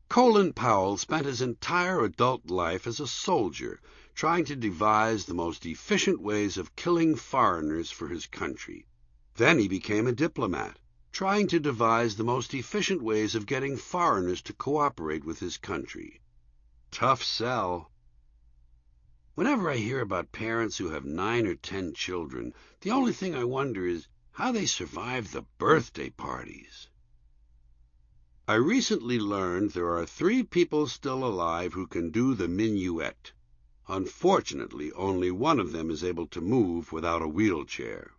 Colin Powell spent his entire adult life as a soldier, trying to devise the most efficient ways of killing foreigners for his country. Then he became a diplomat, trying to devise the most efficient ways of getting foreigners to cooperate with his country. Tough sell. Whenever I hear about parents who have 9 or 10 children, the only thing I wonder is how they survive the birthday parties. I recently learned there are 3 people still alive who can do the minuet. Unfortunately, only one of them is able to move without a wheelchair.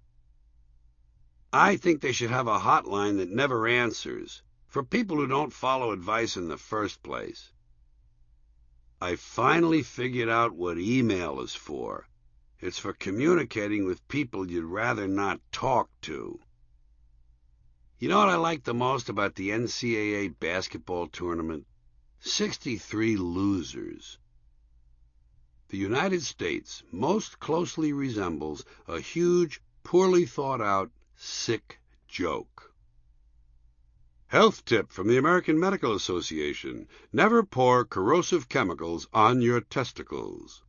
I think they should have a hotline that never answers, for people who don't follow advice in the first place. I finally figured out what email is for. It's for communicating with people you'd rather not talk to. You know what I like the most about the NCAA basketball tournament? 63 losers. The United States most closely resembles a huge, poorly thought-out, sick joke. Health tip from the American Medical Association: never pour corrosive chemicals on your testicles.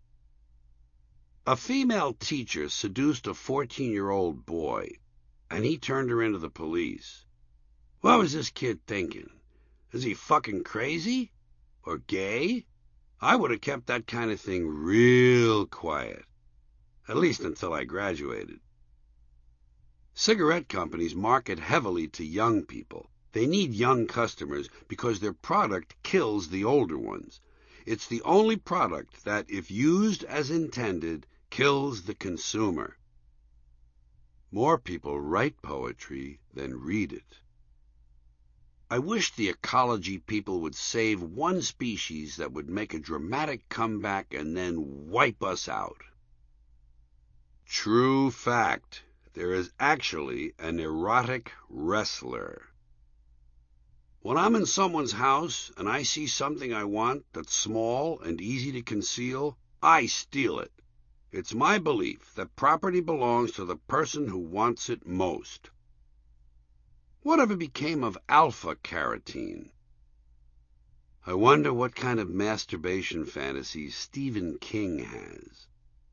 A female teacher seduced a 14-year-old boy, and he turned her into the police. What was this kid thinking? Is he fucking crazy? Or gay? I would have kept that kind of thing real quiet. At least until I graduated. Cigarette companies market heavily to young people. They need young customers because their product kills the older ones. It's the only product that, if used as intended, kills the consumer. More people write poetry than read it. I wish the ecology people would save one species that would make a dramatic comeback and then wipe us out. True fact, there is actually an erotic wrestler. When I'm in someone's house and I see something I want that's small and easy to conceal, I steal it. It's my belief that property belongs to the person who wants it most. Whatever became of alpha-carotene? I wonder what kind of masturbation fantasies Stephen King has.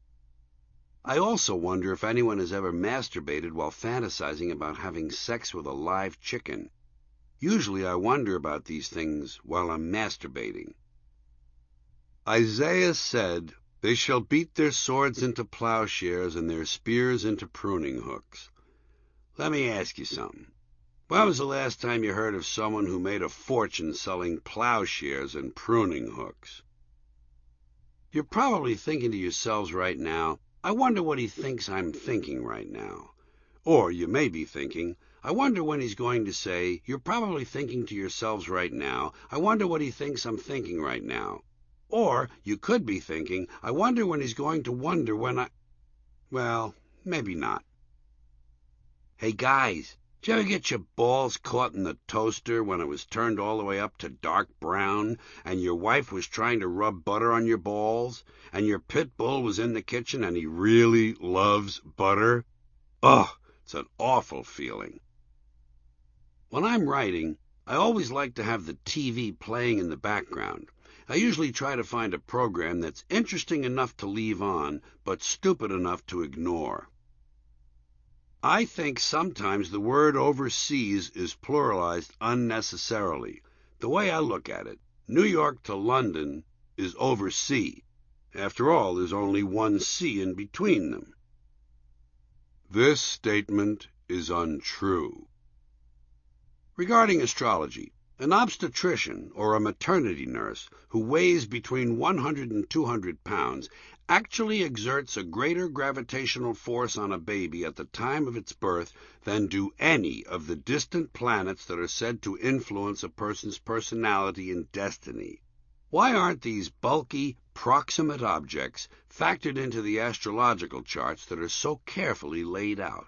I also wonder if anyone has ever masturbated while fantasizing about having sex with a live chicken. Usually I wonder about these things while I'm masturbating. Isaiah said, "They shall beat their swords into plowshares and their spears into pruning hooks." Let me ask you something. When was the last time you heard of someone who made a fortune selling plowshares and pruning hooks? You're probably thinking to yourselves right now, I wonder what he thinks I'm thinking right now. Or you may be thinking, I wonder when he's going to say, you're probably thinking to yourselves right now, I wonder what he thinks I'm thinking right now. Or you could be thinking, I wonder when he's going to wonder when well, maybe not. Hey guys, did you ever get your balls caught in the toaster when it was turned all the way up to dark brown, and your wife was trying to rub butter on your balls, and your pit bull was in the kitchen and he really loves butter? Ugh, it's an awful feeling. When I'm writing, I always like to have the TV playing in the background. I usually try to find a program that's interesting enough to leave on, but stupid enough to ignore. I think sometimes the word overseas is pluralized unnecessarily. The way I look at it, New York to London is oversea. After all, there's only one sea in between them. This statement is untrue. Regarding astrology, an obstetrician or a maternity nurse who weighs between 100 and 200 pounds actually exerts a greater gravitational force on a baby at the time of its birth than do any of the distant planets that are said to influence a person's personality and destiny. Why aren't these bulky, proximate objects factored into the astrological charts that are so carefully laid out?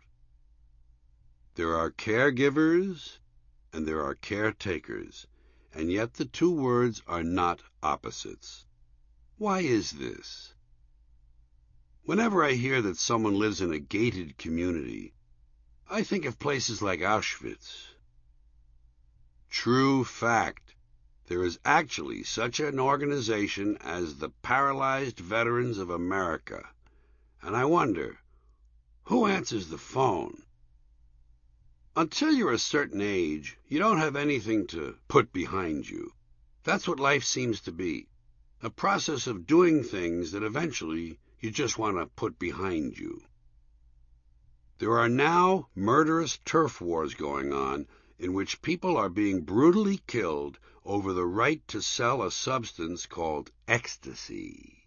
There are caregivers and there are caretakers, and yet the two words are not opposites. Why is this? Whenever I hear that someone lives in a gated community, I think of places like Auschwitz. True fact, There is actually such an organization as the Paralyzed Veterans of America. And I wonder, who answers the phone? Until you're a certain age, you don't have anything to put behind you. That's what life seems to be, a process of doing things that eventually you just want to put behind you. There are now murderous turf wars going on in which people are being brutally killed over the right to sell a substance called ecstasy.